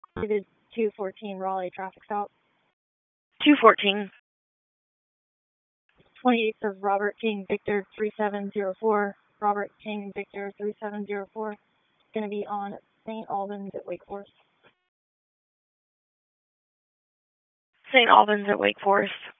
It is 214 Raleigh traffic stop. 214. 28th of Robert King Victor 3704. Robert King Victor 3704. It's going to be on St. Albans at Wake Forest. St. Albans at Wake Forest.